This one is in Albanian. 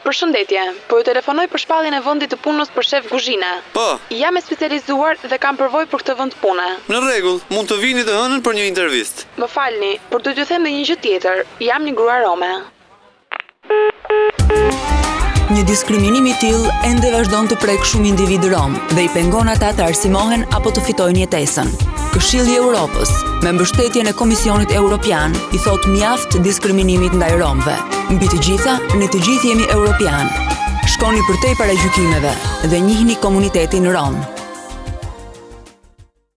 Përshëndetje, po ju telefonoj për shpalljen e vendit të punës për shef kuzhine. Po. Jam e specializuar dhe kam përvojë për këtë vend pune. Në rregull, mund të vini të hënën për një intervistë. Më falni, por do t'ju them edhe një gjë tjetër. Jam një grua rome. Një diskriminim i tillë ende vazhdon të prek shumë individ rom dhe i pengon ata të arsimohen apo të fitojnë jetesën. Këshilli i Europës, me mbështetjen e Komisionit Evropian, i thot mjaft diskriminimit ndaj romëve. Mbi të gjitha, ne të gjithë jemi europian. Shkoni përtej para gjykimeve dhe njihni komunitetin rom.